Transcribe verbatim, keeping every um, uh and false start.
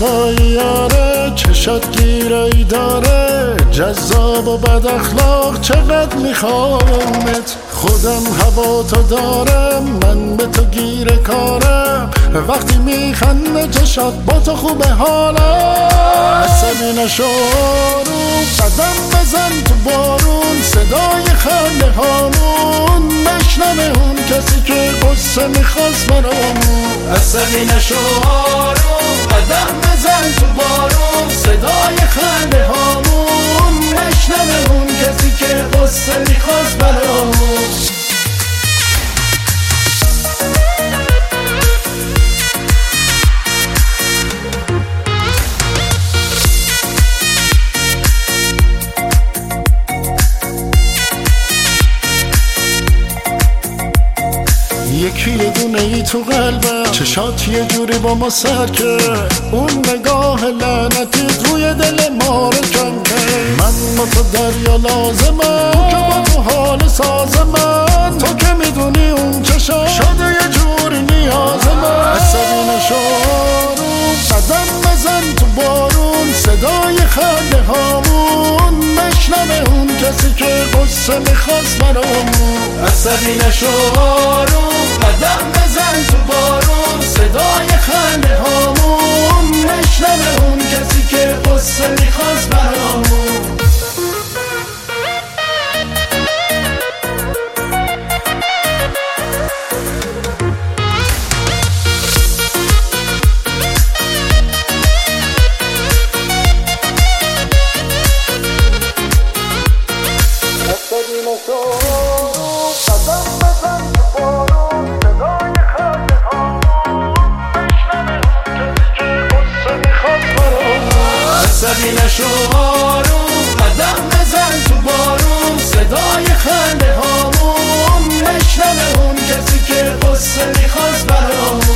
هوای یاره چشات گیرایی داره، جذاب و بد اخلاق چقدر میخوامت. خودم هوا تو دارم، من به تو گیر کارم، وقتی میخنده چشات با تو خوبه حالم. عصبی نشو آروم، قدم بزن تو بارون، صدای خنده هامون نشنوه اون کسی که قصه میخواست برامون. عصبی نشو آروم، قدم بزن تو بارون، صدای خنده هامون نشنوه اون کسی که قصه میخواست برامون. یکی یه دونه ای تو قلبم، چشات یه جوری با ما سرکه، اون نگاه لعنتیت روی دل ما رو کن که. من با تو دریا لازمم، تو که با تو حال سازمم، تو که میدونی اون چشات شده یه جوری نیاز من. عصبی نشو آروم، قدم بزن تو بارون، صدای خنده هامون نشنوه اون کسی که قصه میخواست برامون. عصبی نشو آروم، قدم بزن تو بارون، صدای خنده هامون نشنوه اون کسی که قصه میخواست برامون. عصبی نشو آروم، قدم بزن تو بارون، صدای خنده هامون نشنوه اون کسی که قصه میخواست برامون. عصبی نشو آروم، قدم بزن تو بارون، صدای خنده هامون نشنوه اون کسی که قصه میخواست برامون.